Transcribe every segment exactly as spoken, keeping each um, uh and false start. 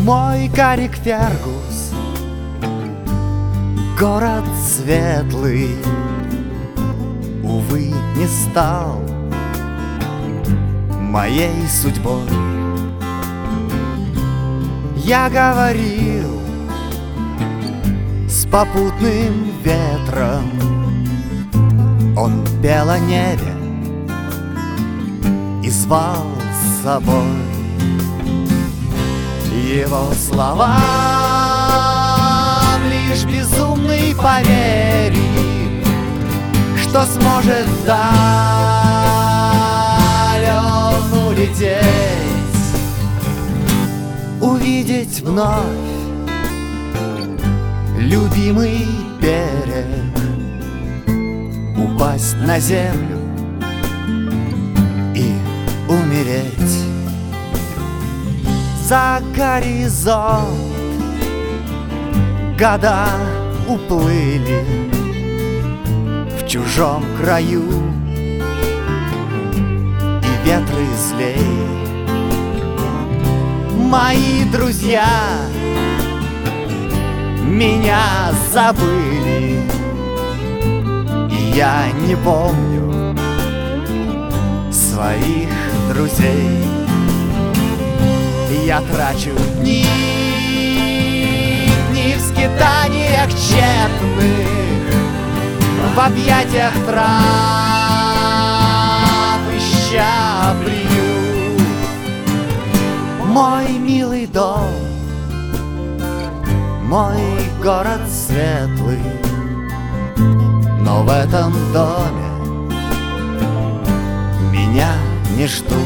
Мой Карик-Фергус, город светлый, увы, не стал моей судьбой. Я говорил с попутным ветром, он пел о небе и звал с собой. Его словам лишь безумный поверит, что сможет вдаль он улететь, увидеть вновь любимый берег, упасть на землю и умереть. За горизонт года уплыли, в чужом краю и ветры злей. Мои друзья меня забыли, и я не помню своих друзей. Я трачу дни, дни в скитаниях тщетных, в объятиях трав ища приют. Мой милый дом, мой город светлый, но в этом доме меня не ждут.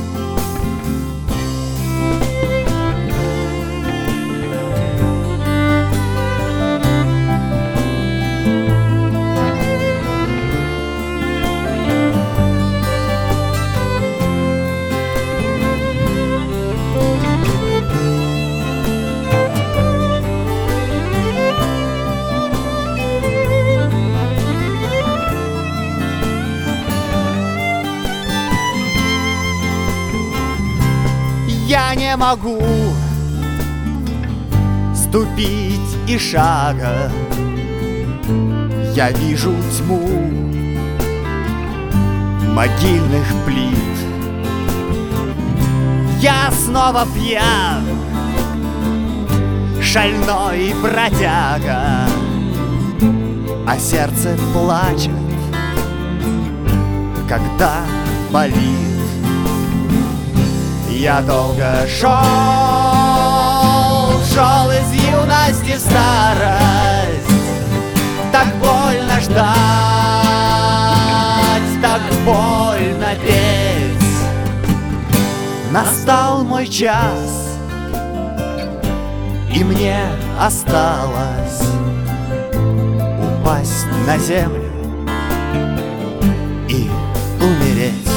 Я не могу ступить и шага, я вижу тьму могильных плит. Я снова пьян, шальной бродяга, а сердце плачет, когда болит. Я долго шел, шел из юности в старость. Так больно ждать, так больно петь. Настал мой час, и мне осталось упасть на землю и умереть.